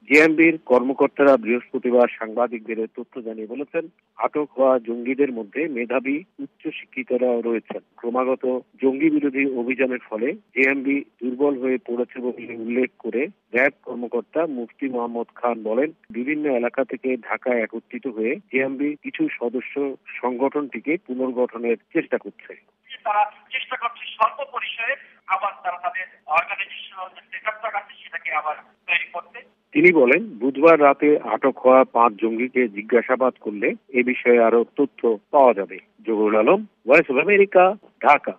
জেএমবির কর্মকর্তারা বৃহস্পতিবার সাংবাদিকদের তথ্য জানিয়ে বলেছেন, আটক হওয়া জঙ্গিদের মধ্যে মেধাবী উচ্চশিক্ষিতরাও রয়েছেন। ক্রমাগত জঙ্গি বিরোধী অভিযানের ফলে জেএমবি দুর্বল হয়ে পড়েছে বলে উল্লেখ করে র্যাব কর্মকর্তা মুফতি মোহাম্মদ খান বলেন, বিভিন্ন এলাকা থেকে ঢাকায় একত্রিত হয়ে জেএমবি কিছু সদস্য সংগঠনটিকে পুনর্গঠনের চেষ্টা করছে। তারা চেষ্টা করছে স্বল্প পরিসরে আবার তারা তাদের অর্গানাইজেশনাল যে সেটআপটা আছে সেটাকে আবার তৈরি করতে। তিনি বলেন, বুধবার রাতে আটক হওয়া 5 জঙ্গিকে জিজ্ঞাসাবাদ করলে এ বিষয়ে আরো তথ্য পাওয়া যাবে। Zahurul Alam, voice of America, Dhaka.